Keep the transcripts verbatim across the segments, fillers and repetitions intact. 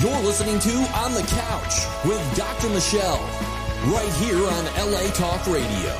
You're listening to On the Couch with Doctor Michelle, right here on L A Talk Radio.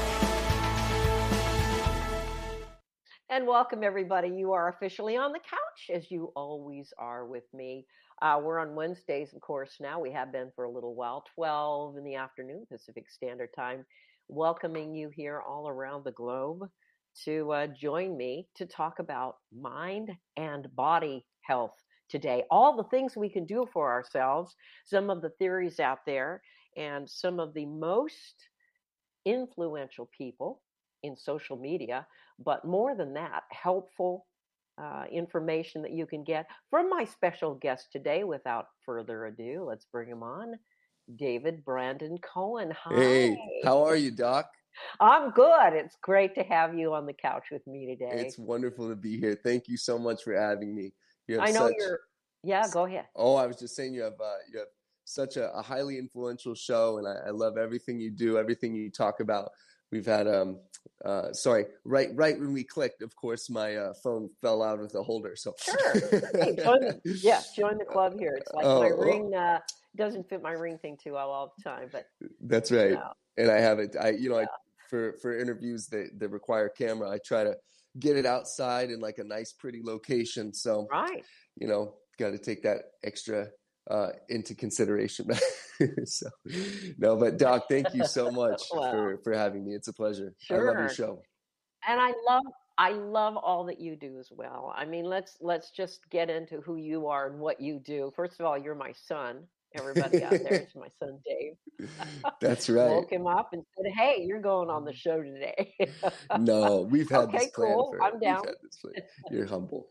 And welcome, everybody. You are officially on the couch, as you always are with me. Uh, we're on Wednesdays, of course, now. We have been for a little while, twelve in the afternoon, Pacific Standard Time, welcoming you here all around the globe to uh, join me to talk about mind and body health today. All the things we can do for ourselves, some of the theories out there, and some of the most influential people in social media, but more than that, helpful uh, information that you can get from my special guest today. Without further ado, let's bring him on, David Brandon Cohen. Hi. Hey, how are you, Doc? I'm good. It's great to have you on the couch with me today. It's wonderful to be here. Thank you so much for having me. You have I know such... you're, yeah, go ahead. Oh, I was just saying you have, uh, you have such a, a highly influential show, and I, I love everything you do, everything you talk about. We've had, um, uh, sorry, right, right when we clicked, of course, my uh, phone fell out of the holder. So sure, hey, join the, yeah, join the club here. It's like oh, my ring uh, doesn't fit my ring thing too well all the time, but that's right. You know, and I have it. I, you know, yeah. I, for for interviews that that require camera, I try to get it outside in like a nice, pretty location. So right, you know, got to take that extra uh, into consideration. So, no, but Doc, thank you so much well, for, for having me. It's a pleasure. Sure. I love your show. And I love, I love all that you do as well. I mean, let's, let's just get into who you are and what you do. First of all, you're my son. Everybody out there, it's my son, Dave. That's right. Woke him up and said, hey, you're going on the show today. No, we've had okay, this plan cool. for, I'm down. We've had this plan. You're humble.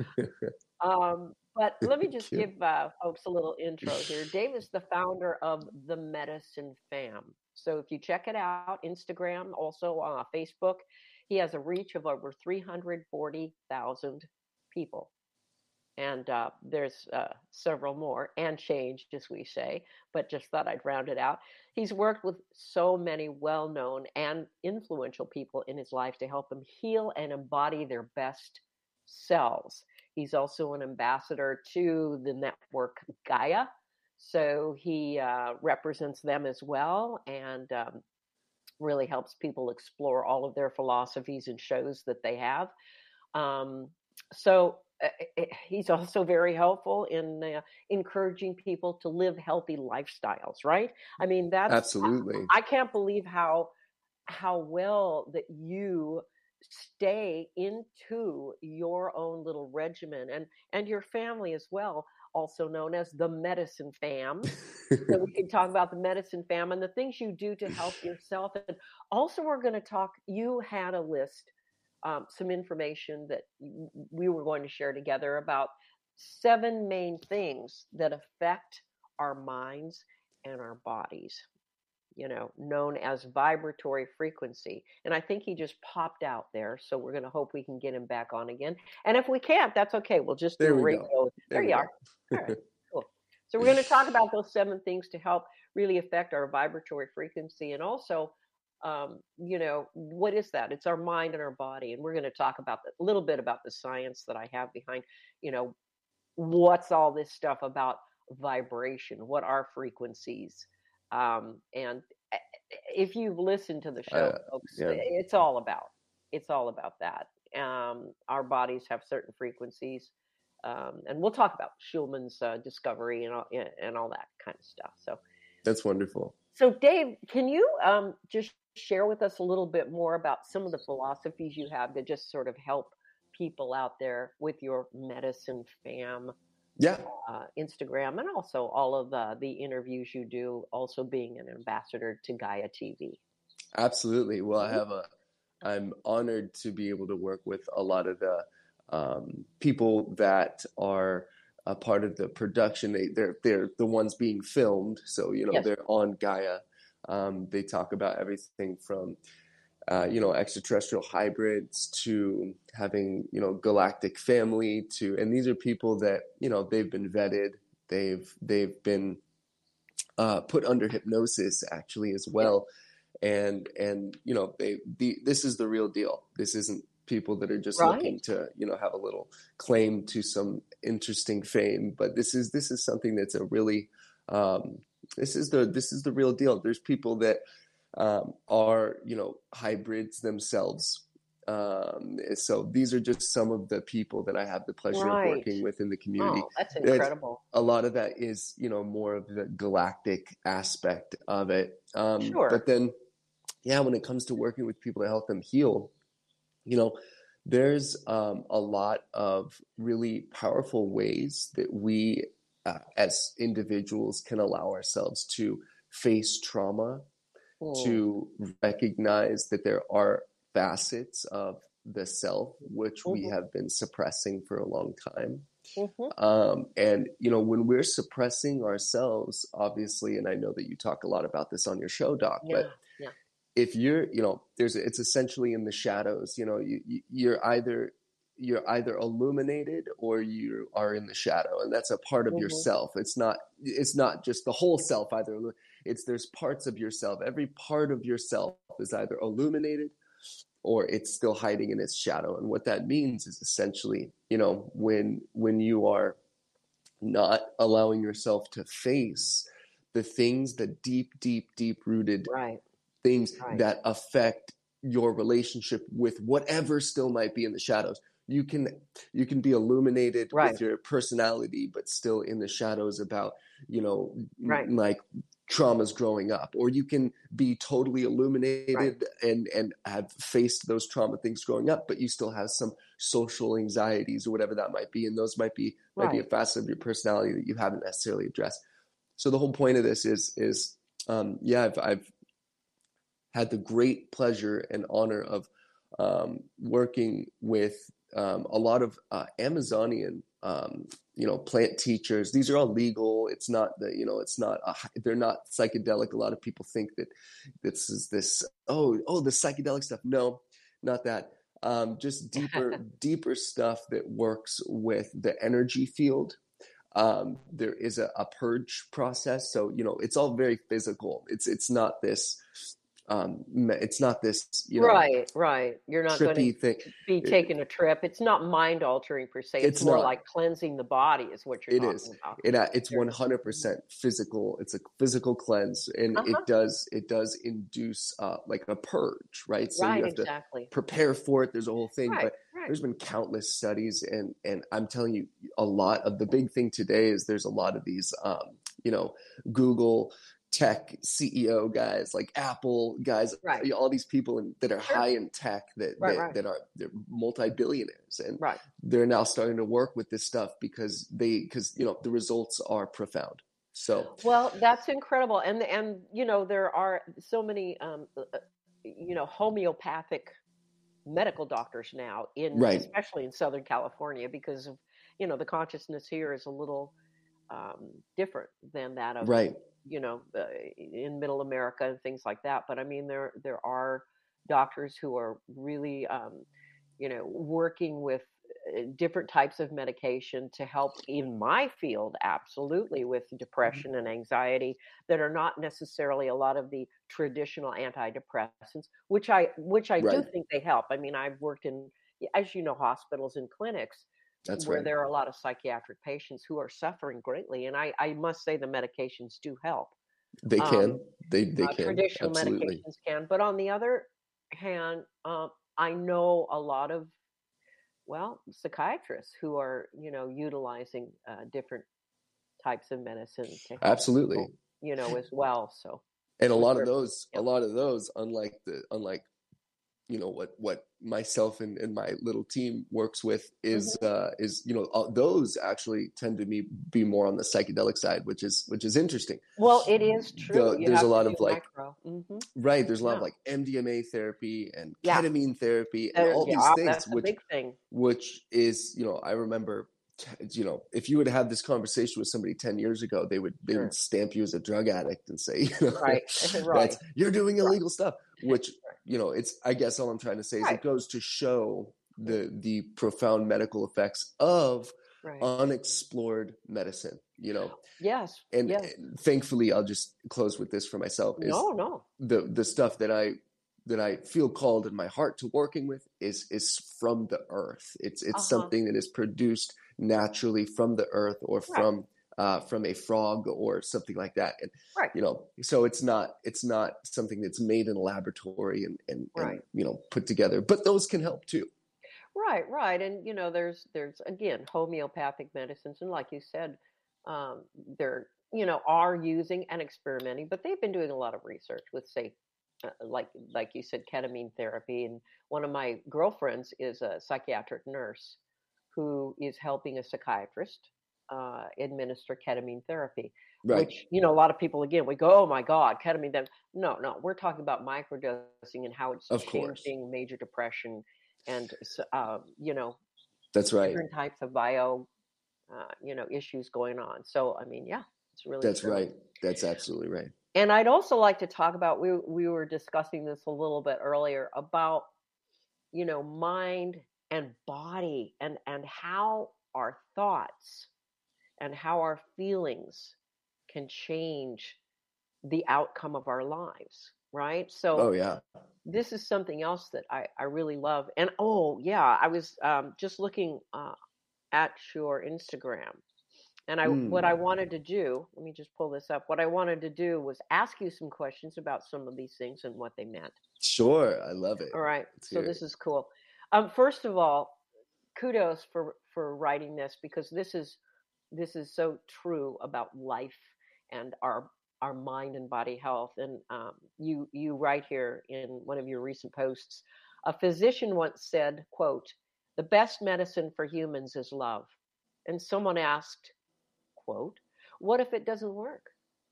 um, But let me just give uh, folks a little intro here. Dave is the founder of The Medicine Fam. So if you check it out, Instagram, also on uh, Facebook, he has a reach of over three hundred forty thousand people. And uh, there's uh, several more, and changed, as we say, but just thought I'd round it out. He's worked with so many well-known and influential people in his life to help them heal and embody their best selves. He's also an ambassador to the network Gaia. So he uh, represents them as well, and um, really helps people explore all of their philosophies and shows that they have. Um, so uh, he's also very helpful in uh, encouraging people to live healthy lifestyles, right? I mean, that's absolutely. I, I can't believe how how well that you stay into your own little regimen, and and your family as well, also known as the Medicine Fam. So we can talk about the Medicine Fam and the things you do to help yourself. And also we're going to talk, you had a list, um, some information that we were going to share together about seven main things that affect our minds and our bodies, you know, known as vibratory frequency. And I think he just popped out there. So we're going to hope we can get him back on again. And if we can't, that's okay. We'll just do there a we radio. Go. There, there you are. All right, cool. So we're going to talk about those seven things to help really affect our vibratory frequency. And also, um, you know, what is that? It's our mind and our body. And we're going to talk about the, a little bit about the science that I have behind, you know, what's all this stuff about vibration? What are frequencies? Um, and if you've listened to the show, uh, folks, yeah. it's all about, it's all about that. Um, our bodies have certain frequencies. Um, and we'll talk about Schulman's uh, discovery and all, and all that kind of stuff. So that's wonderful. So Dave, can you um, just share with us a little bit more about some of the philosophies you have that just sort of help people out there with your Medicine Fam yeah. uh, Instagram, and also all of the, the interviews you do, also being an ambassador to Gaia T V? Absolutely. Well, I have a, I'm honored to be able to work with a lot of the um, people that are a part of the production. They, they're, they're the ones being filmed. So, you know, yes. They're on Gaia. Um, they talk about everything from, uh, you know, extraterrestrial hybrids to having, you know, galactic family to, and these are people that, you know, they've been vetted. They've, they've been uh, put under hypnosis actually as well. And, and, you know, they, the, this is the real deal. This isn't people that are just Right. looking to, you know, have a little claim to some interesting fame. But this is this is something that's a really um, this is the this is the real deal. There's people that um, are, you know, hybrids themselves. Um, so these are just some of the people that I have the pleasure Right. of working with in the community. Oh, that's It's- incredible. a lot of that is, you know, more of the galactic aspect of it. Um, Sure. But then, yeah, when it comes to working with people to help them heal, you know, there's um, a lot of really powerful ways that we uh, as individuals can allow ourselves to face trauma, Mm. to recognize that there are facets of the self which we Mhm. have been suppressing for a long time. Mhm. Um, and, you know, when we're suppressing ourselves, obviously, and I know that you talk a lot about this on your show, Doc, Yeah. but Yeah. if you're, you know, there's, it's essentially in the shadows, you know, you, you, you're either, you're either illuminated or you are in the shadow, and that's a part of Mhm. yourself. It's not, it's not just the whole self either. It's, there's parts of yourself. Every part of yourself is either illuminated or it's still hiding in its shadow. And what that means is essentially, you know, when, when you are not allowing yourself to face the things, the deep, deep, deep rooted Right. things Right. that affect your relationship with whatever still might be in the shadows. You can you can be illuminated Right. with your personality, but still in the shadows about, you know, Right. like traumas growing up, or you can be totally illuminated Right. and and have faced those trauma things growing up, but you still have some social anxieties or whatever that might be, and those might be might be a Right. facet of your personality that you haven't necessarily addressed. So the whole point of this is is um, yeah, I've, I've had the great pleasure and honor of um, working with um, a lot of uh, Amazonian, um, you know, plant teachers. These are all legal. It's not the, you know, it's not, a, they're not psychedelic. A lot of people think that this is this, oh, oh, the psychedelic stuff. No, not that. Um, just deeper, deeper stuff that works with the energy field. Um, there is a, a purge process. So, you know, it's all very physical. It's, it's not this, um, it's not this, you know, Right. Right. You're not going to trippy thing. be It- taking a trip. It's not mind altering per se. It's, It's more not. like cleansing the body is what you're It talking is. about. It, uh, it's Sure. one hundred percent physical. It's a physical cleanse, and Uh-huh. it does it does induce uh, like a purge, right? So Right. you have to Exactly. prepare for it. There's a whole thing, Right. but Right. there's been countless studies, and and I'm telling you, a lot of the big thing today is there's a lot of these, um, you know, Google tech C E O guys, like Apple guys, Right. all these people in, that are Sure. high in tech that Right, that, right. that are they're multi-billionaires, and Right. they're now starting to work with this stuff because they because you know the results are profound. So Well, that's incredible, and and you know there are so many um, uh, uh, you know homeopathic medical doctors now in right, especially in Southern California because of you know the consciousness here is a little um, different than that of right, you know uh, in Middle America and things like that. But I mean there there are doctors who are really um, you know working with uh, different types of medication to help in my field absolutely with depression and anxiety that are not necessarily a lot of the traditional antidepressants which i which i do right. think they help. I mean I've worked in, as you know, hospitals and clinics That's where right. there are a lot of psychiatric patients who are suffering greatly, and i i must say the medications do help. They um, can. They they uh, can Traditional absolutely. medications can, but on the other hand, um, I know a lot of well psychiatrists who are you know utilizing uh, different types of medicine to help Absolutely. people, you know, as well. So And a with lot of their those, yeah. a lot of those, unlike the unlike you know what what myself and, and my little team works with is Mhm. uh is you know uh, those actually tend to be be more on the psychedelic side, which is which is interesting. Well, it is true. The, You there's a have to lot do of like micro. hmm right there's a lot Yeah. of like M D M A therapy and Yeah. ketamine therapy and There, all yeah, these things, that's a which big thing. which is you know I remember you know if you would have had this conversation with somebody ten years ago, they would they Sure. would stamp you as a drug addict and say, you know, Right. Right. that's you're doing Right. illegal stuff, which Right. you know it's I guess all I'm trying to say is Right. it goes to show the the profound medical effects of Right. unexplored medicine, you know. Yes. And Yes. thankfully I'll just close with this for myself is No. No. the the stuff that I that I feel called in my heart to working with is is from the earth. It's it's Uh-huh. something that is produced naturally from the earth or Right. from uh, from a frog or something like that. And Right. you know, so it's not it's not something that's made in a laboratory and and, Right. and you know put together. But those can help too. Right, right. And, you know, there's, there's again, homeopathic medicines. And like you said, um, they're, you know, are using and experimenting, but they've been doing a lot of research with, say, uh, like, like you said, ketamine therapy. And one of my girlfriends is a psychiatric nurse who is helping a psychiatrist uh, administer ketamine therapy, Right. which, you know, a lot of people, again, we go, oh my God, ketamine. Then no, no, we're talking about microdosing and how it's Of course. changing major depression and, uh, you know, That's right. different types of bio, uh, you know, issues going on. So, I mean, yeah, it's really That's true. right. That's absolutely right. And I'd also like to talk about, we, we were discussing this a little bit earlier about, you know, mind and body and, and how our thoughts and how our feelings can change the outcome of our lives, right? So Oh yeah. this is something else that I, I really love. And oh yeah, I was um, just looking uh, at your Instagram. And I, Mm. what I wanted to do, let me just pull this up. What I wanted to do was ask you some questions about some of these things and what they meant. Sure. I love it. All right. Let's So hear this it. is cool. Um, first of all, kudos for, for writing this, because this is, this is so true about life and our, our mind and body health. And um, you, you write here in one of your recent posts, a physician once said, quote, "The best medicine for humans is love." And someone asked, quote, "What if it doesn't work?"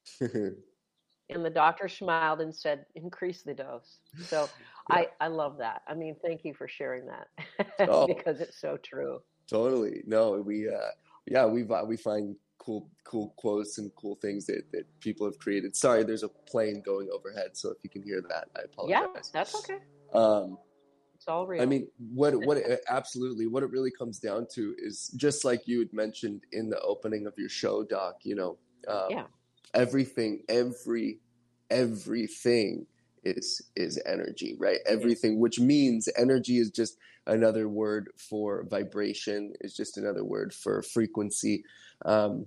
And the doctor smiled and said, "Increase the dose." So Yeah. I, I love that. I mean, thank you for sharing that Oh. because it's so true. Totally. No, we, uh, yeah, we we find cool, cool quotes and cool things that, that people have created. Sorry, there's a plane going overhead, so if you can hear that, I apologize. Yeah, that's okay. Um, It's all real. I mean, what what it, absolutely what it really comes down to is just like you had mentioned in the opening of your show, Doc. You know, um, yeah, everything, every everything is is energy, right? Everything, which means energy is just another word for vibration, is just another word for frequency. Um,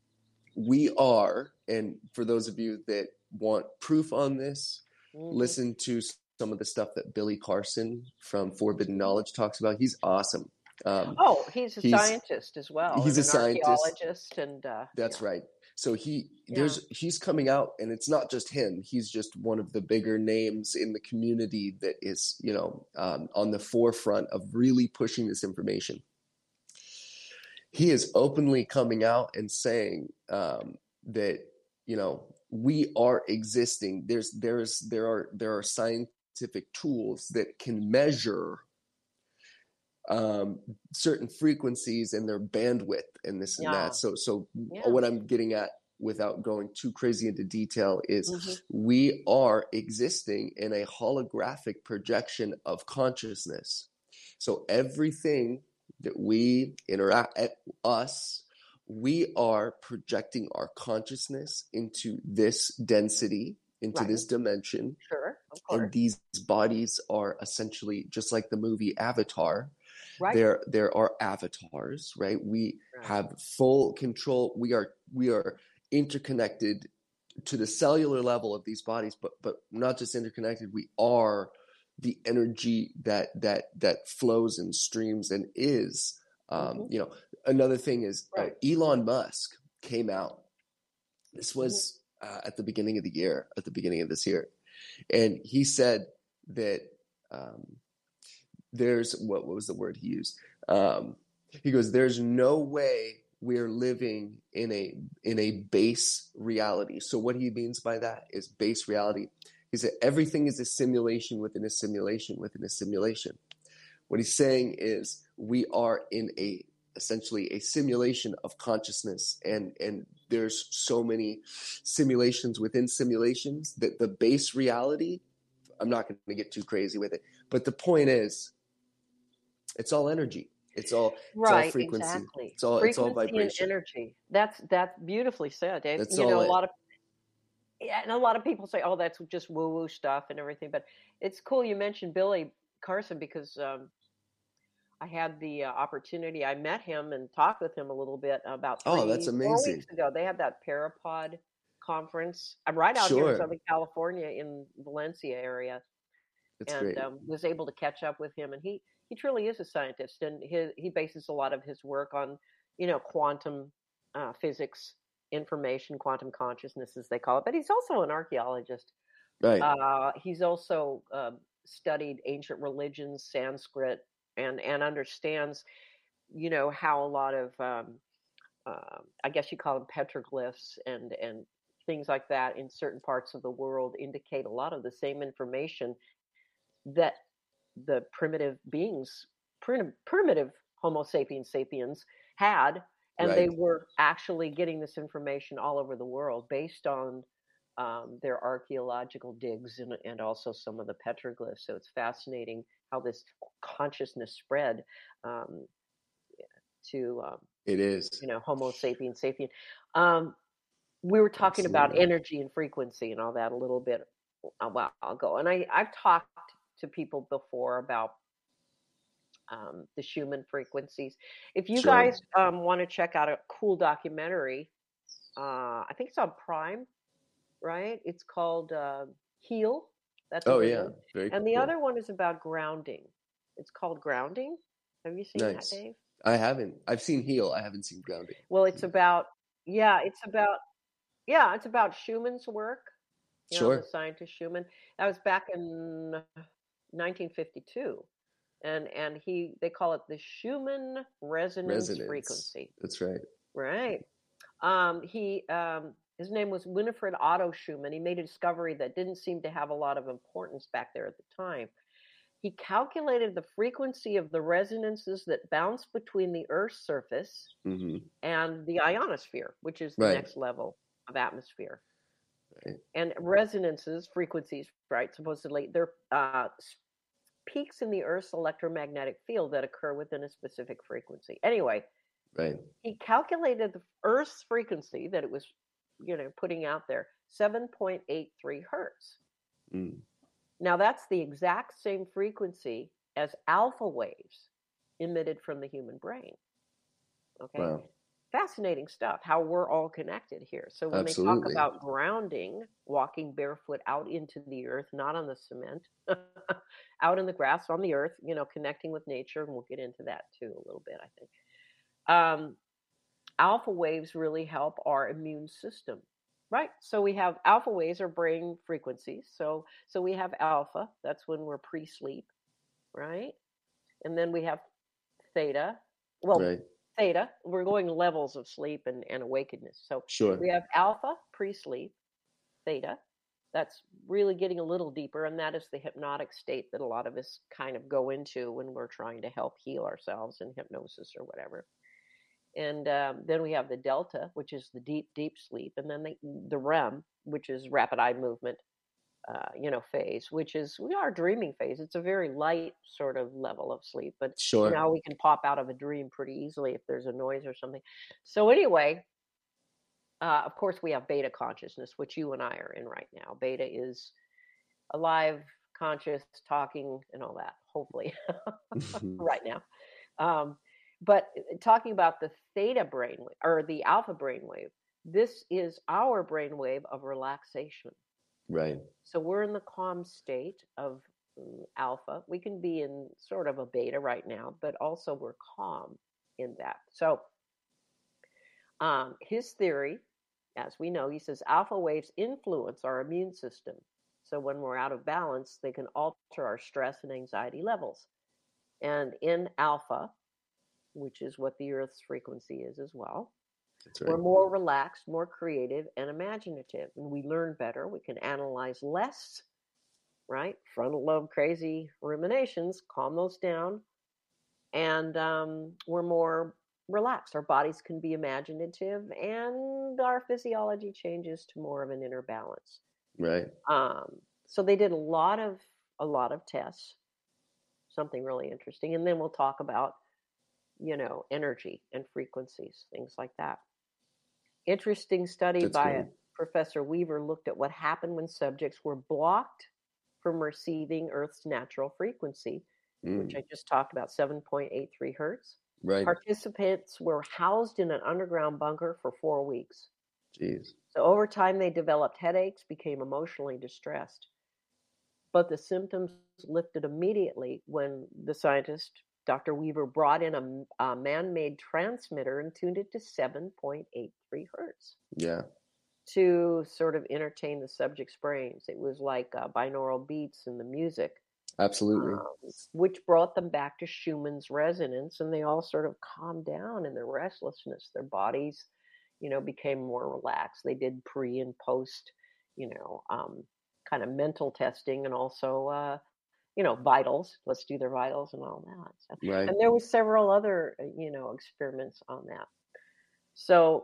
we are, and for those of you that want proof on this, Mhm. listen to some of the stuff that Billy Carson from Forbidden Knowledge talks about. He's awesome. Um, Oh, he's a he's- scientist as well. he's and a an scientist. archaeologist, and uh, That's yeah. right. So he Yeah. there's he's coming out, and it's not just him. He's just one of the bigger names in the community that is, you know, um, on the forefront of really pushing this information. He is openly coming out and saying um, that, you know, we are existing. There's there's there are there are scientific tools that can measure um, certain frequencies and their bandwidth and this and Yeah. that. So, so Yeah. what I'm getting at, without going too crazy into detail, is Mhm. we are existing in a holographic projection of consciousness. So everything that we interact at us, we are projecting our consciousness into this density, into Right. this dimension. Sure, of course. And these bodies are essentially just like the movie Avatar. Right. There, there are avatars, right? We Right. have full control. We are, we are interconnected to the cellular level of these bodies, but, but not just interconnected. We are the energy that that that flows and streams and is. Um, Mhm. You know, another thing is uh, Right. Elon Musk came out. This was uh, at the beginning of the year, at the beginning of this year, and he said that. Um, There's what, what was the word he used? Um, he goes, "There's no way we're living in a in a base reality." So what he means by that is base reality. He said everything is a simulation within a simulation within a simulation. What he's saying is we are in a essentially a simulation of consciousness, and and there's so many simulations within simulations that the base reality. I'm not going to get too crazy with it, but the point is, it's all energy. It's all Right, it's all frequency. exactly. It's all Frequency it's all vibration. and energy. That's that's beautifully said, Dave. That's you all know, it- a lot of yeah, and a lot of people say, "Oh, that's just woo-woo stuff and everything." But it's cool you mentioned Billy Carson because um, I had the uh, opportunity. I met him and talked with him a little bit about Oh, that's three, four amazing. weeks ago. They had that Parapod conference. I'm right out here in Sure. Southern California in Valencia area, That's and great. um, was able to catch up with him. And he he truly is a scientist, and he he bases a lot of his work on, you know, quantum uh, physics, information, quantum consciousness, as they call it. But he's also an archaeologist. Right. Uh, he's also uh, studied ancient religions, Sanskrit, and and understands, you know, how a lot of um, uh, I guess you call them petroglyphs and and things like that in certain parts of the world indicate a lot of the same information that the primitive beings, prim- primitive Homo sapiens sapiens had, and they Right. were actually getting this information all over the world based on um, their archaeological digs and, and also some of the petroglyphs. So it's fascinating how this consciousness spread um, to um, It is. you know Homo sapiens sapien. Um, we were talking about Absolutely. energy and frequency and all that a little bit a while ago, and I I've talked to people before about um, the Schumann frequencies. If you Sure. guys um, want to check out a cool documentary, uh, I think it's on Prime, right? It's called uh, Heal. That's a Oh, good yeah. one. Very And the cool. other one is about grounding. It's called Grounding. Have you seen that, Nice. Dave? I haven't. I've seen Heal. I haven't seen Grounding. Well, it's about, yeah, it's about, yeah, it's about Schumann's work, you know, the Sure. scientist Schumann. That was back in nineteen fifty-two. And and he they call it the Schumann resonance Resonance. frequency. That's right. Right. Um, he um, his name was Winifred Otto Schumann. He made a discovery that didn't seem to have a lot of importance back there at the time. He calculated the frequency of the resonances that bounce between the Earth's surface hmm and the ionosphere, which is the Right. next level of atmosphere. Right. And resonances, frequencies, right? Supposedly, they're uh, peaks in the Earth's electromagnetic field that occur within a specific frequency. Anyway, Right. he calculated the Earth's frequency that it was, you know, putting out there, seven point eight three hertz. Mm. Now that's the exact same frequency as alpha waves emitted from the human brain. Okay. Wow. Fascinating stuff, how we're all connected here. So when they talk Absolutely. about grounding, walking barefoot out into the earth, not on the cement, out in the grass, on the earth, you know, connecting with nature, and we'll get into that too a little bit, I think. Um, alpha waves really help our immune system, right? So we have alpha waves are brain frequencies. So so we have alpha, that's when we're pre-sleep, right? And then we have theta. Well, Right. theta, we're going levels of sleep and, and awakeness. So Sure. we have alpha, pre-sleep, theta. That's really getting a little deeper, and that is the hypnotic state that a lot of us kind of go into when we're trying to help heal ourselves in hypnosis or whatever. And um, then we have the delta, which is the deep, deep sleep, and then the, the R E M, which is rapid eye movement, uh, you know, phase, which is we are dreaming phase. It's a very light sort of level of sleep, but Sure. now we can pop out of a dream pretty easily if there's a noise or something. So anyway, uh, of course, we have beta consciousness, which you and I are in right now. Beta is alive, conscious, talking, and all that. Hopefully, right now. Um, but talking about the theta brainwave or the alpha brainwave, this is our brainwave of relaxation. Right. So we're in the calm state of um, alpha. We can be in sort of a beta right now, but also we're calm in that. So um, his theory, as we know, he says alpha waves influence our immune system. So when we're out of balance, they can alter our stress and anxiety levels. And in alpha, which is what the Earth's frequency is as well, That's right. we're more relaxed, more creative, and imaginative. And we learn better. We can analyze less, right? Frontal lobe crazy ruminations, calm those down. And um, we're more relaxed. Our bodies can be imaginative, and our physiology changes to more of an inner balance. Right. Um, so they did a lot of a lot of tests, something really interesting. And then we'll talk about, you know, energy and frequencies, things like that. Interesting study That's by great. a Professor Weaver looked at what happened when subjects were blocked from receiving Earth's natural frequency, mm. which I just talked about, seven point eight three hertz. Right. Participants were housed in an underground bunker for four weeks. Jeez. So over time, they developed headaches, became emotionally distressed. But the symptoms lifted immediately when the scientist, Doctor Weaver, brought in a, a man-made transmitter and tuned it to seven point eight three hertz. Yeah. To sort of entertain the subject's brains. It was like uh, binaural beats in the music. Absolutely. Um, which brought them back to Schumann's resonance, and they all sort of calmed down in their restlessness. Their bodies, you know, became more relaxed. They did pre and post, you know, um, kind of mental testing, and also, uh, you know, vitals. Let's do their vitals and all that. So, right. And there was several other, you know, experiments on that. So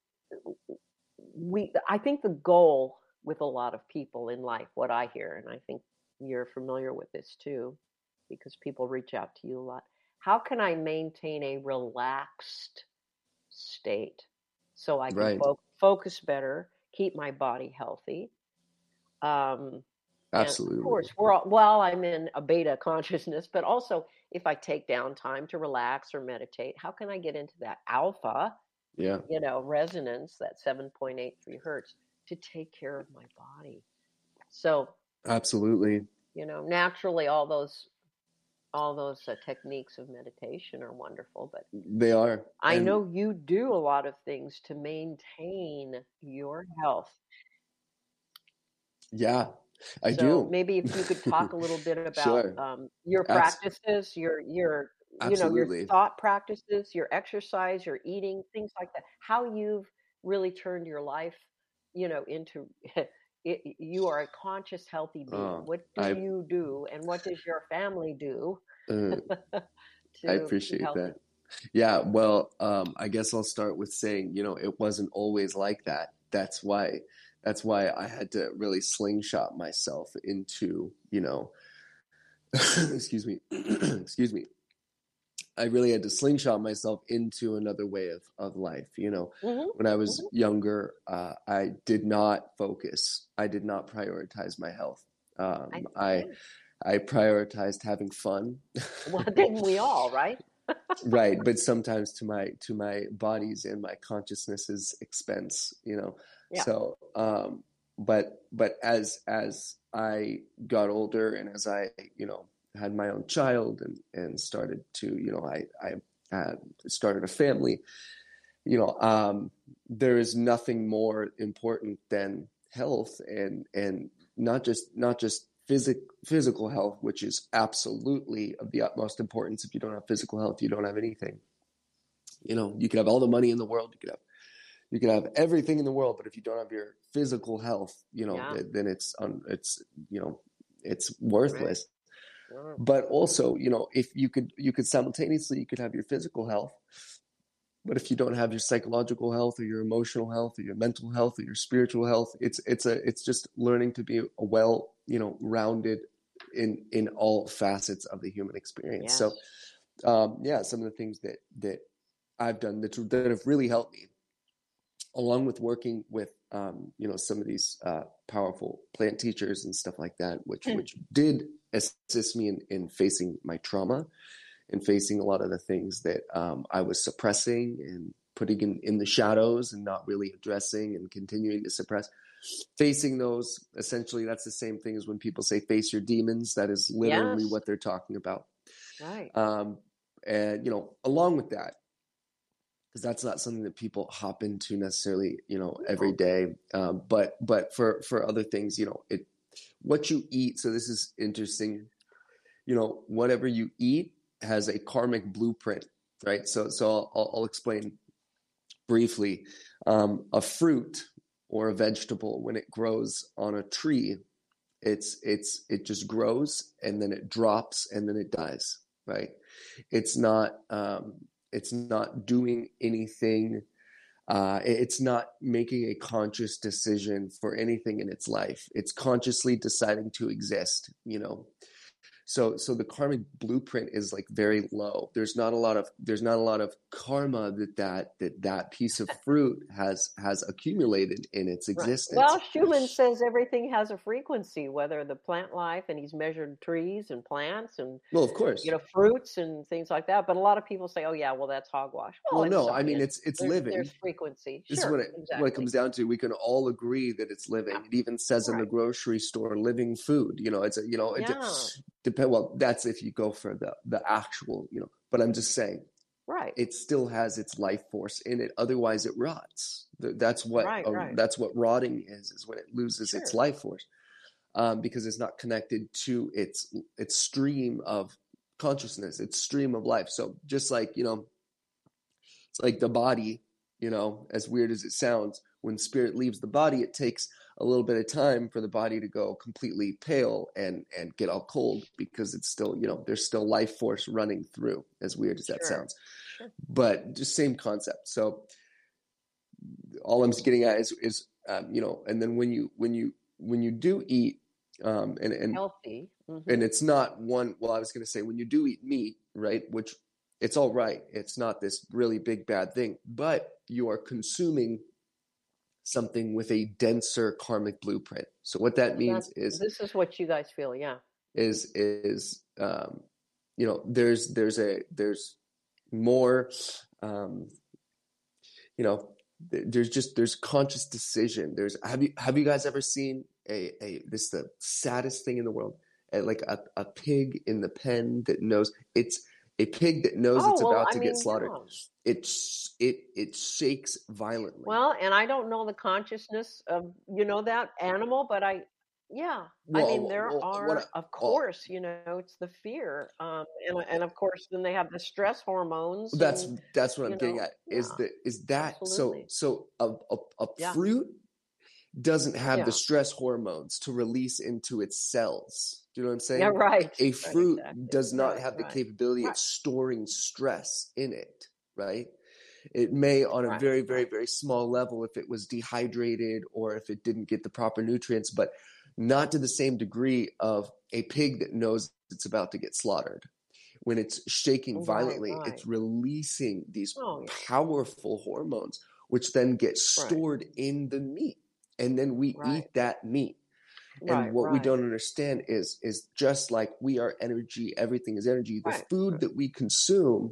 we, I think the goal with a lot of people in life, what I hear, and I think you're familiar with this too, because people reach out to you a lot. How can I maintain a relaxed state so I can right. fo- focus better, keep my body healthy? Um, Absolutely. Of course, we're all, well, I'm in a beta consciousness, but also if I take down time to relax or meditate, how can I get into that alpha, yeah, you know, resonance, that seven point eight three hertz, to take care of my body? So, absolutely. You know, naturally, all those all those uh, techniques of meditation are wonderful, but they are. I and know you do a lot of things to maintain your health. Yeah, I so do. Maybe if you could talk a little bit about sure. um, your Abs- practices, your your Absolutely. you know your thought practices, your exercise, your eating, things like that. How you've really turned your life, you know, into it, you are a conscious, healthy being. Uh, what do I, you do, and what does your family do? Uh, I appreciate that. Yeah, well, um, I guess I'll start with saying, you know, it wasn't always like that. That's why, that's why I had to really slingshot myself into, you know, excuse me, excuse me. I really had to slingshot myself into another way of, of life. You know, mm-hmm. when I was mm-hmm. younger, uh, I did not focus. I did not prioritize my health. Um, I, I, I prioritized having fun. Well, didn't we all, right? Right. But sometimes to my, to my body's and my consciousness's expense, you know? Yeah. So, um, but, but as, as I got older and as I, you know, had my own child and, and started to, you know, I, I had started a family, you know, um, there is nothing more important than health and, and not just, not just physic, physical health, which is absolutely of the utmost importance. If you don't have physical health, you don't have anything. You know, you could have all the money in the world. You could have, you could have everything in the world, but if you don't have your physical health, you know, yeah. th- then it's, um, it's, you know, it's worthless. Right. Sure. But also, you know, if you could, you could simultaneously, you could have your physical health, but if you don't have your psychological health or your emotional health or your mental health or your spiritual health, it's, it's a, it's just learning to be a well, you know, rounded in, in all facets of the human experience. Yes. So, um, yeah, some of the things that, that I've done that, that have really helped me, along with working with, um, you know, some of these uh, powerful plant teachers and stuff like that, which, mm. which did assist me in, in facing my trauma and facing a lot of the things that um, I was suppressing and putting in, in the shadows and not really addressing and continuing to suppress. Facing those, essentially, that's the same thing as when people say face your demons. That is literally yes. what they're talking about. Right. Um, and, you know, along with that, because that's not something that people hop into necessarily, you know, every day. Um, but but for, for other things, you know, it what you eat. So this is interesting. You know, whatever you eat has a karmic blueprint, right? So so I'll, I'll explain briefly. Um, a fruit or a vegetable, when it grows on a tree, it's it's it just grows and then it drops and then it dies, right? It's not um, it's not doing anything. Uh, it's not making a conscious decision for anything in its life. It's consciously deciding to exist, you know. So so the karmic blueprint is like very low. There's not a lot of there's not a lot of karma that that that, that piece of fruit has has accumulated in its Right. existence. Well, Schumann says everything has a frequency, whether the plant life, and he's measured trees and plants and, Well, of course. you know, fruits and things like that. But a lot of people say, oh, yeah, well, that's hogwash. Well, Well, it's no, not. I mean, It's, it's it's there's, living. there's frequency. This is Sure, what it exactly. what it comes down to. We can all agree that it's living. Yeah. It even says in the Right. grocery store, living food. You know, it's a, you know, it Yeah. depend. Well, that's if you go for the the actual, you know. But I'm just saying, Right. it still has its life force in it. Otherwise, it rots. Th- That's what Right, uh, right. that's what rotting is. Is when it loses its Sure. life force, um, because it's not connected to its its stream of consciousness, its stream of life. So just like, you know, it's like the body. You know, as weird as it sounds, when spirit leaves the body, it takes a little bit of time for the body to go completely pale and and get all cold, because it's still, you know, there's still life force running through, as weird as that Sure. sounds. Sure. But just same concept. So all I'm getting at is is um, you know, and then when you when you when you do eat, um, and and Healthy. Mhm. and it's not one. Well, I was going to say, when you do eat meat, right? Which it's all right. It's not this really big bad thing, but you are consuming something with a denser karmic blueprint. So what that So means that, is this is what you guys feel. Yeah. is is um, you know, there's there's a there's more, um, you know, th- there's just there's conscious decision. There's have you have you guys ever seen a a this is the saddest thing in the world, a, like a, a pig in the pen that knows it's a pig that knows Oh, it's well, about I to mean, get slaughtered. yeah. It sh- it it shakes violently. Well, and I don't know the consciousness of, you know, that animal, but I, yeah, I Well, mean, there well, what are, I- of well, course, you know, it's the fear, um, and and of course, then they have the stress hormones. that's And, that's what you I'm getting know, at. Is yeah, that is that absolutely. so so a a, a Yeah, fruit doesn't have yeah, the stress hormones to release into its cells. Do you know what I'm yeah, saying? right, A right, fruit exactly, does not right, have the right, capability of right, storing stress in it, right? It may, on a right, very, very, right. very small level, if it was dehydrated or if it didn't get the proper nutrients, but not to the same degree of a pig that knows it's about to get slaughtered. When it's shaking Right, violently, right. it's releasing these Oh, yeah, powerful hormones, which then get right, stored in the meat. And then we right, eat that meat. And right, what we right, don't understand is is just like we are energy, everything is energy. The right, food that we consume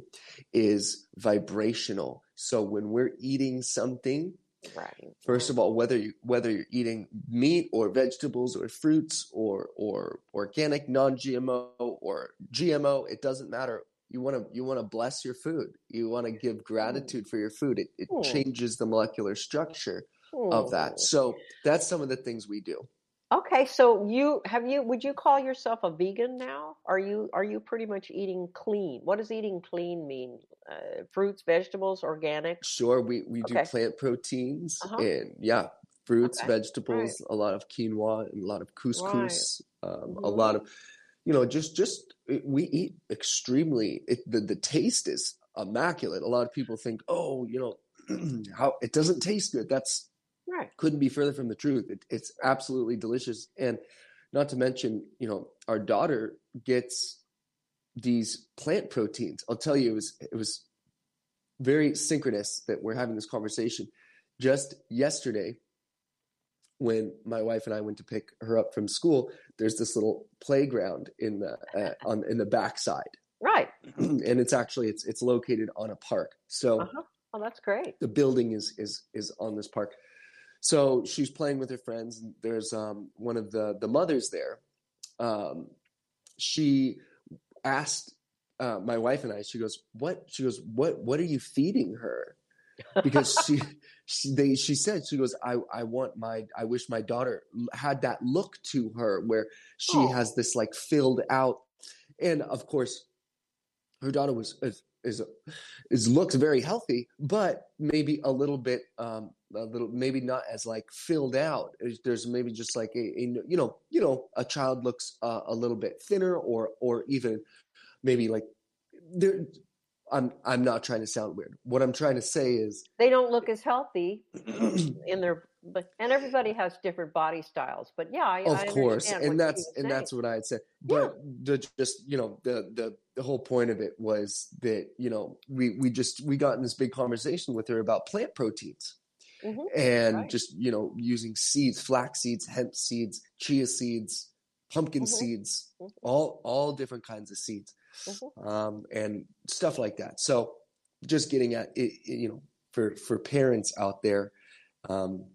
is vibrational. So when we're eating something, right, first right. of all, whether you whether you're eating meat or vegetables or fruits or or organic, non-G M O or G M O, it doesn't matter. You want to you want to bless your food. You want to give Hmm, gratitude for your food. It it hmm, changes the molecular structure of that. hmm. So that's some of the things we do. Okay, so you have you would you call yourself a vegan now? Are you are you pretty much eating clean? What does eating clean mean? Uh, fruits, vegetables, organic? Sure, we, we do Okay. plant proteins Uh-huh. and yeah, fruits, Okay. Right. vegetables, a lot of quinoa and a lot of Right. couscous, um, a Mhm. lot of, you know, just just it- we eat extremely. It, the the taste is immaculate. A lot of people think, oh, you know, how it doesn't taste good. That's Right. couldn't be further from the truth. It, it's absolutely delicious, and not to mention, you know, our daughter gets these plant proteins. I'll tell you, it was it was very synchronous that we're having this conversation. Just yesterday, when my wife and I went to pick her up from school, there's this little playground in the uh, on in the backside, Right. and it's actually it's it's located on a park. So Uh-huh. Oh, that's great. the building is is is on this park. So she's playing with her friends. And there's um, one of the the mothers there. Um, she asked uh, my wife and I. She goes, "What?" She goes, "What? What are you feeding her?" Because she she they she said she goes, "I I want my I wish my daughter had that look to her where she Oh, has this like filled out." And of course, her daughter was is is, is looks very healthy, but maybe a little bit um, a little maybe not as like filled out. There's maybe just like a, a you know you know a child looks uh, a little bit thinner, or or even maybe like there. I'm I'm not trying to sound weird. What I'm trying to say is they don't look as healthy in their but and everybody has different body styles. But yeah, I, Of I course, understand and what that's she was and saying. that's what I had said. Yeah. But the just you know the the the whole point of it was that you know we we just we got in this big conversation with her about plant proteins Mm-hmm. and Right. just you know using seeds, flax seeds, hemp seeds, chia seeds, pumpkin Mm-hmm. seeds, Mm-hmm. all all different kinds of seeds, Mm-hmm. um, and stuff like that. So just getting at it, you know, for for parents out there. Um,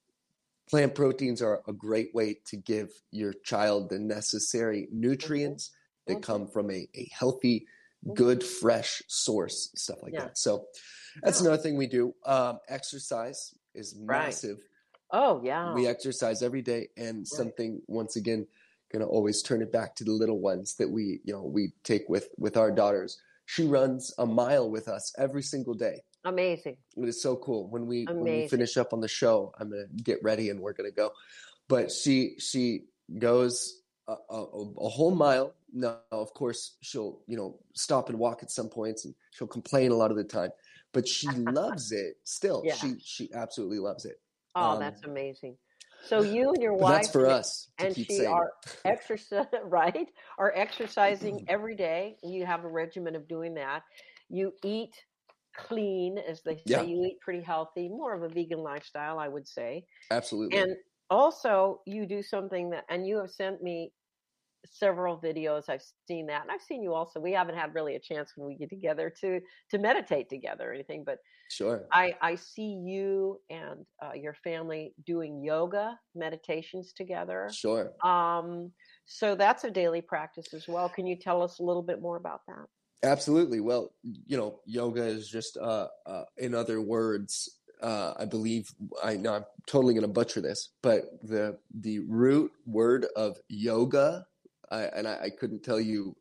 Plant proteins are a great way to give your child the necessary nutrients Mm-hmm. that come from a, a healthy, Mm-hmm. good, fresh source, stuff like Yeah. that. So that's Yeah. another thing we do. Um, exercise is Right. massive. Oh yeah. We exercise every day, and Right. something once again, gonna always turn it back to the little ones that we, you know, we take with with our daughters. She runs a mile with us every single day. Amazing. It is so cool. When we when we Amazing. finish up on the show, I'm gonna get ready and we're gonna go. But she she goes a, a, a whole mile. Now, of course, she'll you know stop and walk at some points, and she'll complain a lot of the time. But she loves it still. Yeah. She she absolutely loves it. Oh, Um, that's amazing. So you and your but that's wife for and, us to and keep she saying are it. exercise right are exercising every day. You have a regimen of doing that. You eat clean, as they say. Yeah, You eat pretty healthy, more of a vegan lifestyle, I would say. absolutely. And also, you do something that, and you have sent me several videos. I've seen that, and I've seen you also. We haven't had really a chance when we get together to to meditate together or anything, but Sure. I I see you and uh, your family doing yoga meditations together. Sure. Um, so that's a daily practice as well. Can you tell us a little bit more about that? Absolutely. Well, you know, yoga is just, uh, uh, in other words, uh, I believe, I know I'm totally going to butcher this, but the the root word of yoga, I, and I, I couldn't tell you,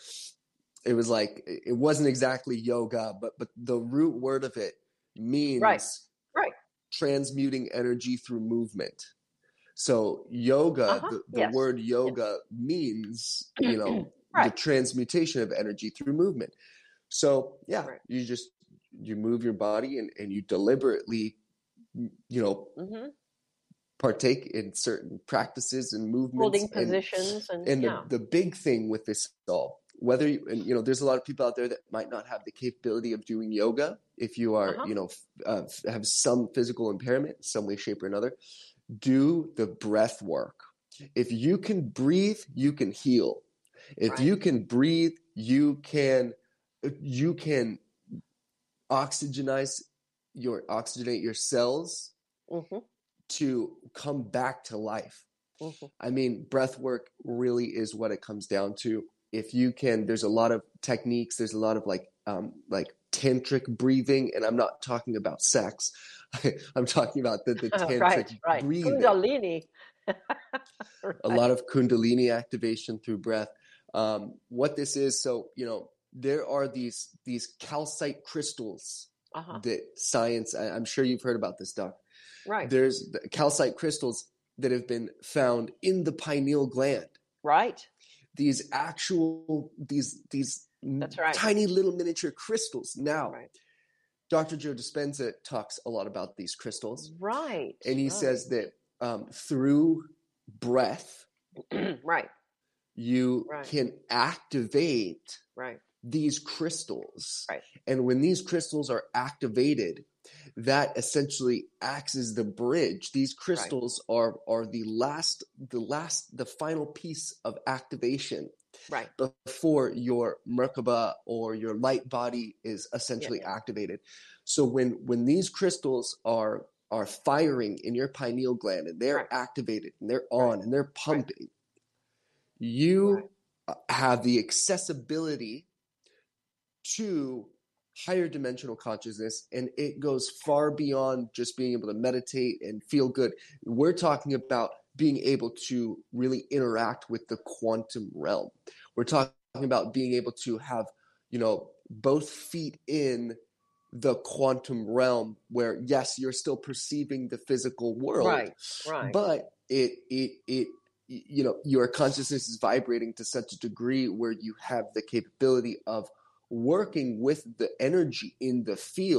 it was like, it wasn't exactly yoga, but but the root word of it means Right. Right. transmuting energy through movement. So yoga, Uh-huh. the, the Yes. word yoga means, you know, the Right. transmutation of energy through movement. So yeah, Right. you just, you move your body and, and you deliberately, you know, Mm-hmm. partake in certain practices and movements. Holding And, positions and, and yeah. the, the big thing with this all, whether you, and you know, there's a lot of people out there that might not have the capability of doing yoga. If you are, Uh-huh. you know, uh, have some physical impairment, some way, shape, or another, do the breath work. If you can breathe, you can heal. If Right. you can breathe, you can you can oxygenize your oxygenate your cells Mm-hmm. to come back to life. Mm-hmm. I mean, breath work really is what it comes down to. If you can, there's a lot of techniques. There's a lot of like um, like tantric breathing, and I'm not talking about sex. I'm talking about the, the tantric Right. Right. breathing. Kundalini. Right. A lot of Kundalini activation through breath. Um, what this is, so you know, there are these these calcite crystals Uh-huh. that science. I, I'm sure you've heard about this, Doc. Right. There's the calcite crystals that have been found in the pineal gland. Right. These actual these these That's right. tiny little miniature crystals. Now, Right. Doctor Joe Dispenza talks a lot about these crystals, Right. and he right. says that um, through breath, right. you Right. can activate Right. these crystals. Right. And when these crystals are activated, that essentially acts as the bridge. These crystals right. are are the last the last the final piece of activation. Right. Before your Merkaba or your light body is essentially yeah, yeah. activated. So when when these crystals are are firing in your pineal gland and they're right. activated and they're on right. and they're pumping, right. you right. have the accessibility to higher dimensional consciousness, and it goes far beyond just being able to meditate and feel good. We're talking about being able to really interact with the quantum realm. We're talking about being able to have, you know, both feet in the quantum realm where, yes, you're still perceiving the physical world, right, right. but it, it, it, you know, your consciousness is vibrating to such a degree where you have the capability of working with the energy in the field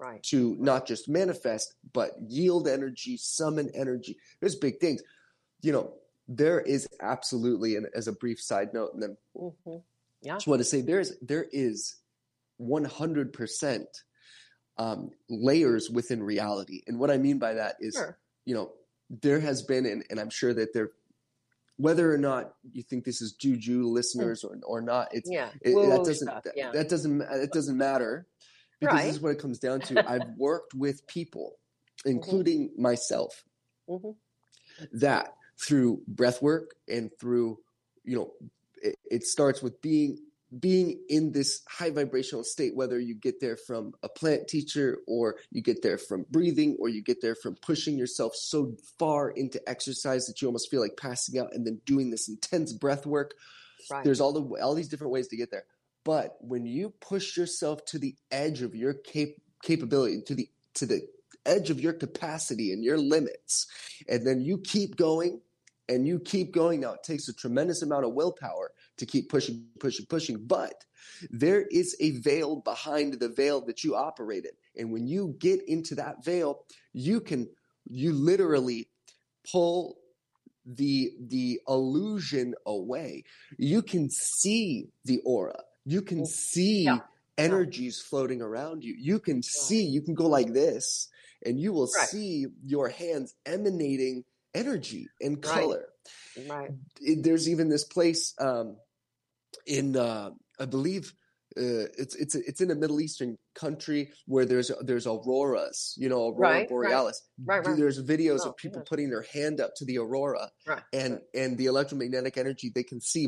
right. to not just manifest, but yield energy, summon energy. There's big things. You know, there is absolutely, and as a brief side note, and then mm-hmm. yeah. just want to say there's there is one hundred percent um, layers within reality. And what I mean by that is, sure. you know, there has been, and, and I'm sure that there, whether or not you think this is juju, listeners, or or not, it's yeah. it, Woo, that doesn't stuff. that, Yeah. that doesn't it doesn't matter, because right. this is what it comes down to. I've worked with people, including mm-hmm. myself, mm-hmm. that through breath work and through, you know, it, it starts with being being in this high vibrational state, whether you get there from a plant teacher, or you get there from breathing, or you get there from pushing yourself so far into exercise that you almost feel like passing out, and then doing this intense breath work. Right. There's all the all these different ways to get there. But when you push yourself to the edge of your cap- capability, to the to the edge of your capacity and your limits, and then you keep going and you keep going. Now, it takes a tremendous amount of willpower to keep pushing, pushing, pushing, but there is a veil behind the veil that you operate in. And when you get into that veil, you can, you literally pull the, the illusion away. You can see the aura. You can see yeah. energies floating around you. You can see, you can go like this, and you will right. see your hands emanating energy and color. Right. right. It, there's even this place um, in, uh, I believe, uh, it's it's it's in a Middle Eastern country where there's there's auroras, you know, aurora right, borealis. Right, right. There's videos oh, of people goodness. putting their hand up to the aurora, right, and right. and the electromagnetic energy they can see.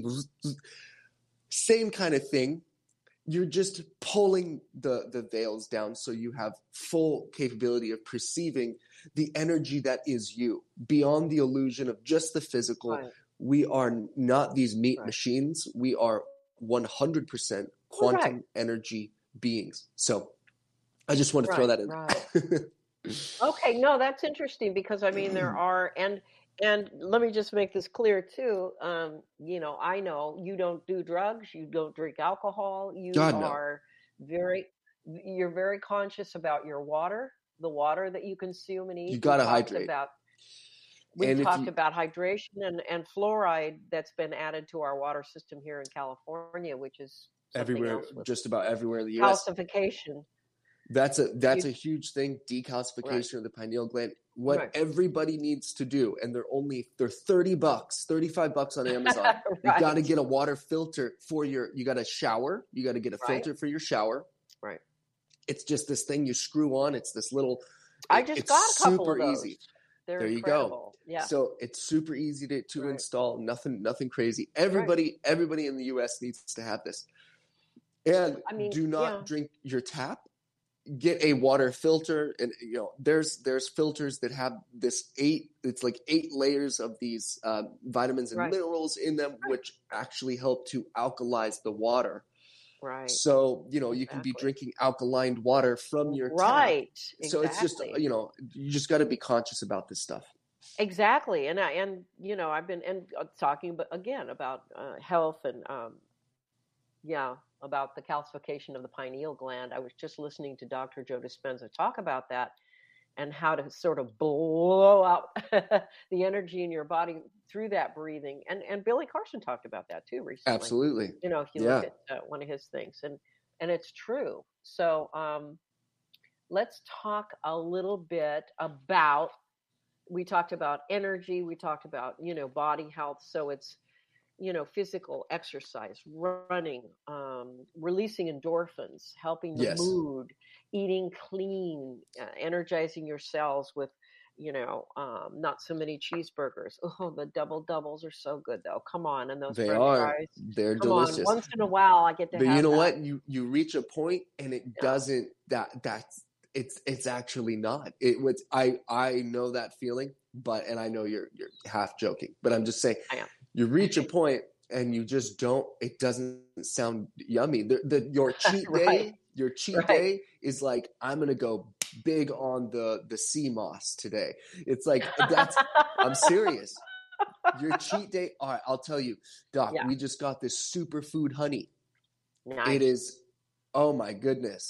Same kind of thing. You're just pulling the, the veils down so you have full capability of perceiving the energy that is you, beyond the illusion of just the physical. Right. We are not these meat right. machines. We are one hundred percent quantum right. energy beings. So I just want to right. throw that in. Right. Okay, no, that's interesting, because I mean there are, and And let me just make this clear too. Um, you know, I know you don't do drugs, you don't drink alcohol, you God, no. are very, you're very conscious about your water, the water that you consume and eat. You gotta we hydrate. About, we And if talked you- about hydration and, and fluoride that's been added to our water system here in California, which is something everywhere, else with just about everywhere in the U S. calcification. That's a that's You- a huge thing. Decalcification Right. of the pineal gland. What Right. everybody needs to do, and they're only they're thirty bucks, thirty-five bucks on Amazon. Right. You got to get a water filter for your. You got to shower. You got to get a Right. filter for your shower. Right. It's just this thing you screw on. It's this little. I it- just it's got a couple super of those. easy. They're There you incredible. go. Yeah. So it's super easy to, to Right. install. Nothing nothing crazy. Everybody everybody in the U S needs to have this. And I mean, do not yeah. drink your tap. Get a water filter, and you know there's there's filters that have this eight. It's like eight layers of these uh, vitamins and Right. minerals in them, Right. which actually help to alkalize the water. Right. So you know you can be Exactly. drinking alkaline water from your tap. Right. So it's just Exactly. you know you just got to be conscious about this stuff. Exactly. And I, and you know, I've been and uh, talking about, again about uh, health and um, yeah, about the calcification of the pineal gland. I was just listening to Doctor Joe Dispenza talk about that and how to sort of blow out the energy in your body through that breathing. And and Billy Carson talked about that too recently. Absolutely. You know, if you Yeah. look at uh, one of his things, and and it's true. So um, let's talk a little bit about. We talked about energy. We talked about, you know, body health. So it's, you know, physical exercise, running, um, releasing endorphins, helping the Yes. mood, eating clean, uh, energizing your cells with, you know, um, not so many cheeseburgers. Oh, the double doubles are so good though. Come on, and those They French are. fries. They're Come delicious. on, once in a while I get to But have you know that. what? You you reach a point and it Yeah. doesn't that that's it's it's actually not. It was I I know that feeling, but and I know you're you're half joking, but I'm just saying I am. you reach a point and you just don't it doesn't sound yummy. The, the your cheat day, Right. your cheat Right. day is like I'm going to go big on the the sea moss today. It's like that's I'm serious. Your cheat day, all right, I'll tell you, Doc, Yeah. we just got this superfood honey. Nice. It is, oh my goodness.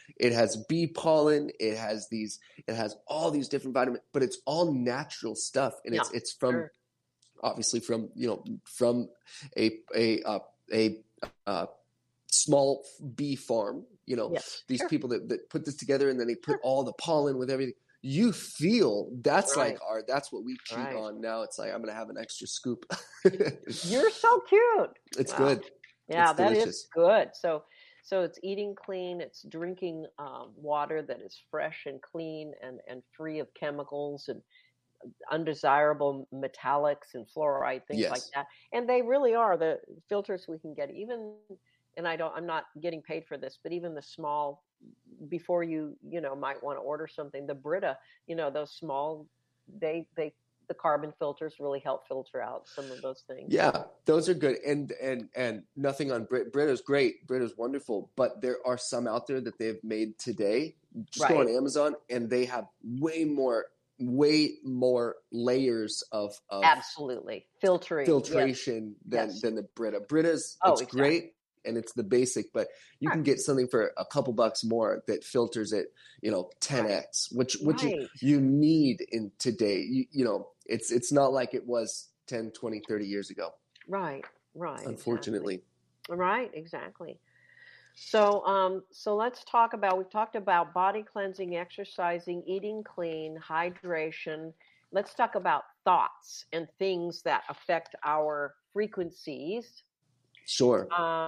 it has bee pollen, it has these, it has all these different vitamins, but it's all natural stuff, and Yeah, it's it's from sure. obviously from you know from a a uh, a uh, small bee farm. You know, Yes, these sure. people that, that put this together, and then they put Sure. all the pollen with everything. You feel that's Right. like our, that's what we cheat Right. on now. It's like, I'm going to have an extra scoop. You're so cute. It's Wow. good. Yeah, It's that delicious. is good. So, so it's eating clean. It's drinking um, water that is fresh and clean and, and free of chemicals and undesirable metallics and fluoride, things like Yes. that. And they really are the filters we can get. Even, and I don't, I'm not getting paid for this, but even the small, before you, you know, might want to order something, the Brita, you know, those small, they, they, the carbon filters really help filter out some of those things. Yeah, those are good. And and and nothing on Brit. Brita's great. Brita's wonderful. But there are some out there that they've made today. Just go on Right. Amazon, and they have way more, way more layers of, of Absolutely. Filtering. Yes. filtration than Yes. than the Brita. Brita's, Oh, it's exactly. great, and it's the basic, but you can Right. get something for a couple bucks more that filters it, you know, ten Right. x, which which you, Right. you need in today. You, you know, it's it's not like it was ten, twenty, thirty years ago, Right. Right. unfortunately. Exactly. Right. Exactly. So, um, so let's talk about, we've talked about body cleansing, exercising, eating clean, hydration. Let's talk about thoughts and things that affect our frequencies. Sure.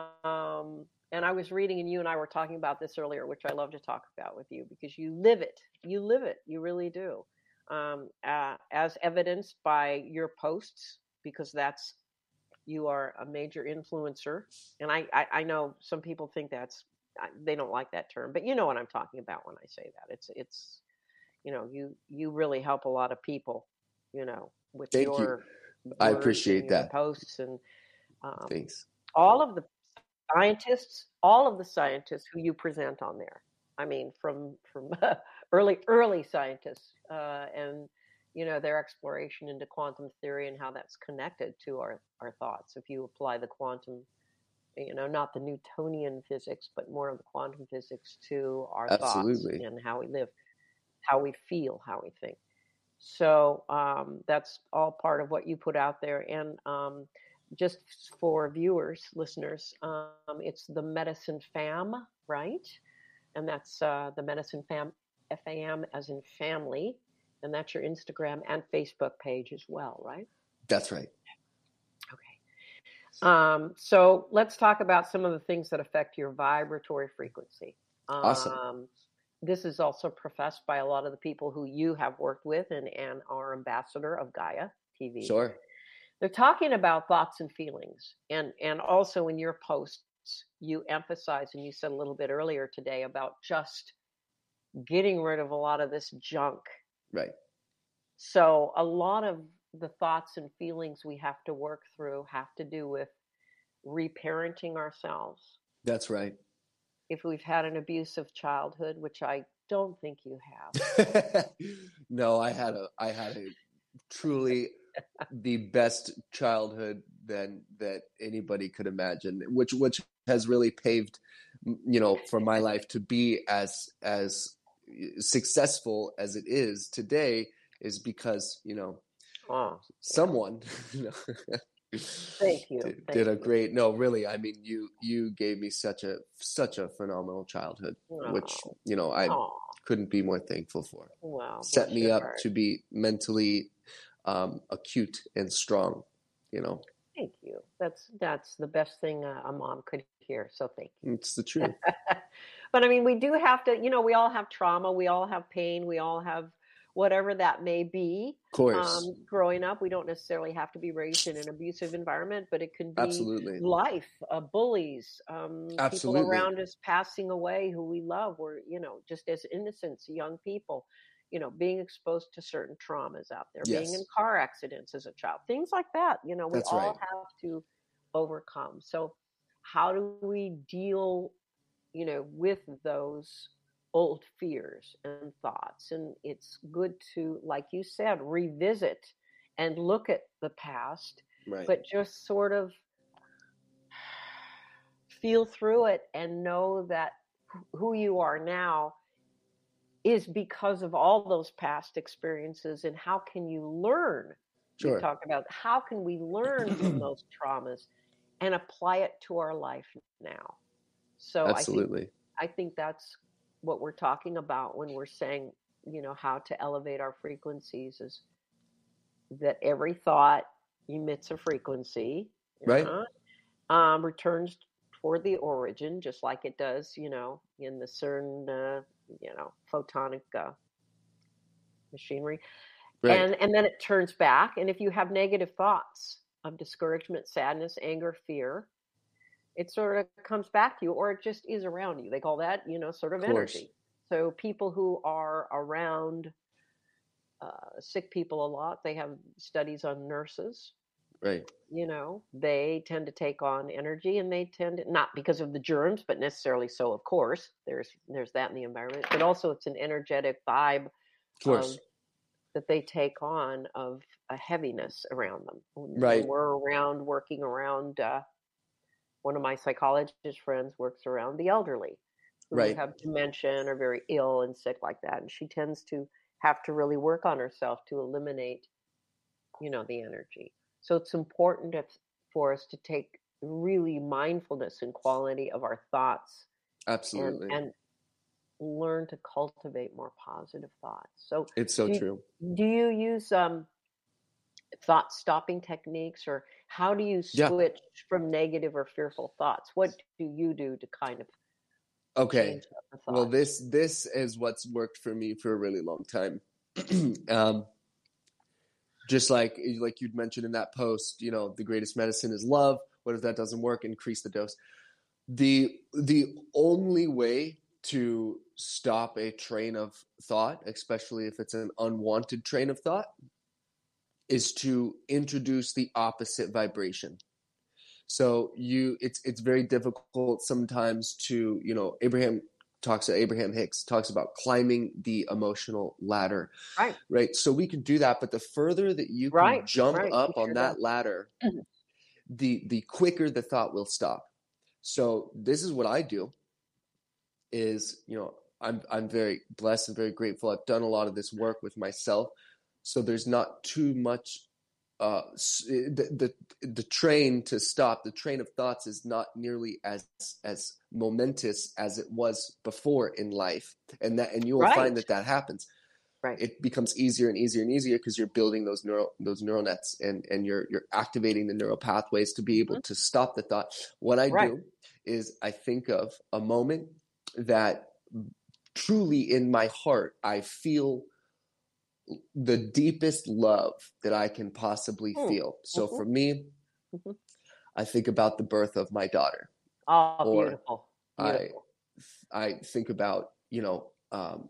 Um, and I was reading, and you and I were talking about this earlier, which I love to talk about with you because you live it. You live it. You really do. Um, uh, as evidenced by your posts, because that's, you are a major influencer. And I, I, I know some people think that's, they don't like that term, but you know what I'm talking about when I say that. It's, it's, you know, you, you really help a lot of people, you know, with Thank your you. I words appreciate and your that. posts and um, Thanks. all of the scientists, all of the scientists who you present on there. I mean, from from early early scientists uh, and you know their exploration into quantum theory and how that's connected to our our thoughts. If you apply the quantum, you know, not the Newtonian physics, but more of the quantum physics to our Absolutely. thoughts and how we live, how we feel, how we think. So um, that's all part of what you put out there. And um, just for viewers, listeners, um, it's the Medicine Fam, right? And that's uh, the Medicine Fam, F A M as in family. And that's your Instagram and Facebook page as well, right? That's right. Okay. Um, so let's talk about some of the things that affect your vibratory frequency. Um, Awesome. This is also professed by a lot of the people who you have worked with and, and are ambassador of Gaia T V. Sure. They're talking about thoughts and feelings. And, and also in your posts, you emphasize, and you said a little bit earlier today about just getting rid of a lot of this junk. Right. So a lot of the thoughts and feelings we have to work through have to do with reparenting ourselves. That's right. If we've had an abusive childhood, which I don't think you have. No, I had a, I had a truly the best childhood than that anybody could imagine, which which has really paved, you know, for my life to be as as successful as it is today, is because you know, Oh, someone. You know, Thank you. Did, Thank did a you. great no really I mean you you gave me such a such a phenomenal childhood, Oh, which you know I oh, couldn't be more thankful for. wow. Set Bless me your up heart. to be mentally um, acute and strong, you know. Thank you. That's that's the best thing a, a mom could hear. So thank you. It's the truth. But I mean, we do have to, you know, we all have trauma, we all have pain, we all have whatever that may be. Of course. Um, growing up, we don't necessarily have to be raised in an abusive environment, but it could be Absolutely. life, uh, bullies, um, Absolutely. people around us passing away who we love, or, you know, just as innocents, young people, you know, being exposed to certain traumas out there, Yes. being in car accidents as a child, things like that, you know, we That's all right. have to overcome. So how do we deal, you know, with those old fears and thoughts? And it's good to, like you said, revisit and look at the past, Right. but just sort of feel through it and know that who you are now is because of all those past experiences. And how can you learn? Sure. You talk about how can we learn from those traumas and apply it to our life now. So Absolutely. I think, I think that's what we're talking about when we're saying, you know, how to elevate our frequencies, is that every thought emits a frequency, right? Uh, um, returns toward the origin, just like it does, you know, in the CERN, uh, you know, photonic uh, machinery. Right. And, and then it turns back. And if you have negative thoughts of discouragement, sadness, anger, fear, it sort of comes back to you, or it just is around you. They call that, you know, sort of, of energy. So people who are around uh, sick people a lot, they have studies on nurses. Right. You know, they tend to take on energy, and they tend to, not because of the germs, but necessarily so, of course. There's there's that in the environment, but also it's an energetic vibe Of course. of, that they take on, of a heaviness around them. When, right. when we're around, working around, uh, one of my psychologist friends works around the elderly who right. have dementia and are very ill and sick like that. And she tends to have to really work on herself to eliminate, you know, the energy. So it's important if, for us to take really mindfulness and quality of our thoughts. Absolutely. And, and learn to cultivate more positive thoughts. So it's so do true. You, do you use um, thought stopping techniques, or how do you switch yeah. from negative or fearful thoughts? What do you do to kind of okay change the thoughts? Well, this this is what's worked for me for a really long time. um just like like you'd mentioned in that post, you know, the greatest medicine is love. What if that doesn't work? Increase the dose. The the only way to stop a train of thought, especially if it's an unwanted train of thought, is to introduce the opposite vibration. So you, it's it's very difficult sometimes to, you know, Abraham talks to Abraham Hicks talks about climbing the emotional ladder. Right. Right. So we can do that, but the further that you can right. jump right. up sure on that does. ladder, the the quicker the thought will stop. So this is what I do. Is, you know, I'm I'm very blessed and very grateful. I've done a lot of this work with myself. So there's not too much, uh, the, the the train to stop, the train of thoughts is not nearly as as momentous as it was before in life. And that, and you will right. find that that happens. Right. It becomes easier and easier and easier because you're building those neural those neural nets, and, and you're you're activating the neural pathways to be able mm-hmm. to stop the thought. What I right. do is I think of a moment that truly in my heart I feel the deepest love that I can possibly mm. feel. So mm-hmm. for me, mm-hmm. I think about the birth of my daughter. Oh, or beautiful. beautiful. I I think about, you know, um,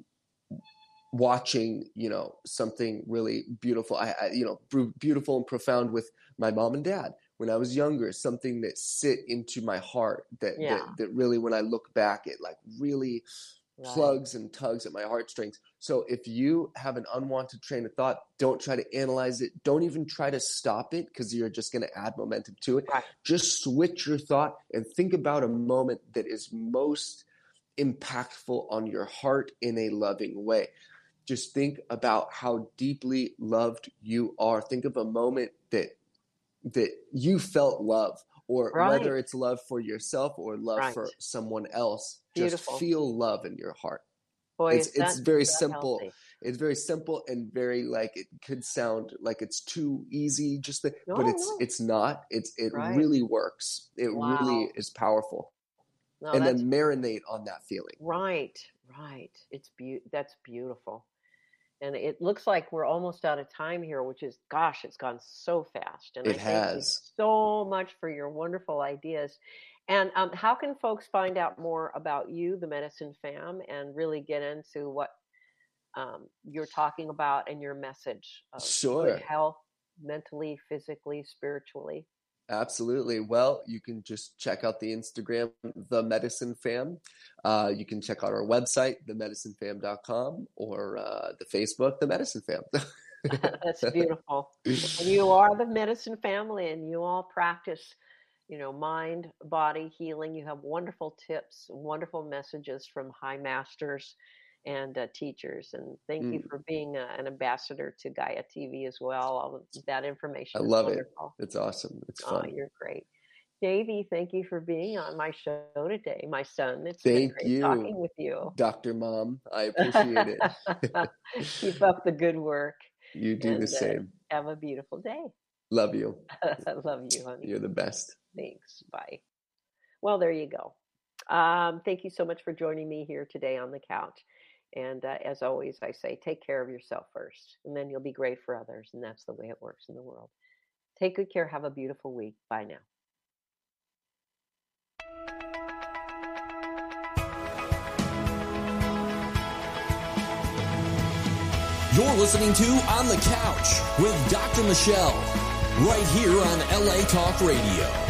watching, you know, something really beautiful. I, I you know, beautiful and profound with my mom and dad when I was younger. Something that sit into my heart that yeah. that, that really, when I look back, it like really right. plugs and tugs at my heartstrings. So if you have an unwanted train of thought, don't try to analyze it. Don't even try to stop it, because you're just going to add momentum to it. Right. Just switch your thought and think about a moment that is most impactful on your heart in a loving way. Just think about how deeply loved you are. Think of a moment that that you felt love, or right. whether it's love for yourself or love right. for someone else. Beautiful. Just feel love in your heart. Boy, it's it's that, very simple. Healthy. It's very simple and very, like, it could sound like it's too easy, just the, no, but it's no. it's not. It's it right. really works. It wow. really is powerful. No, and then marinate on that feeling. Right, right. It's be- that's beautiful. And it looks like we're almost out of time here, which is, gosh, it's gone so fast. And it I has. Thank you so much for your wonderful ideas. And um, how can folks find out more about you, the Medicine Fam, and really get into what um, you're talking about and your message of sure. good health, mentally, physically, spiritually? Absolutely. Well, you can just check out the Instagram, The Medicine Fam. Uh, you can check out our website, the medicine fam dot com, or uh, the Facebook, The Medicine Fam. That's beautiful. And you are the Medicine Family, and you all practice, you know, mind, body healing. You have wonderful tips, wonderful messages from high masters and uh, teachers. And thank mm. you for being a, an ambassador to Gaia T V as well. All of that information. I love wonderful. it. It's awesome. It's fun. Oh, you're great. Davey, thank you for being on my show today, my son. It's thank been great you. talking with you. Doctor Mom, I appreciate it. Keep up the good work. You do and, the same. Uh, have a beautiful day. Love you. I love you, honey. You're the best. Thanks. Bye. Well, there you go. Um, thank you so much for joining me here today on the couch. And uh, as always, I say, take care of yourself first, and then you'll be great for others. And that's the way it works in the world. Take good care. Have a beautiful week. Bye now. You're listening to On the Couch with Doctor Michelle, right here on L A Talk Radio.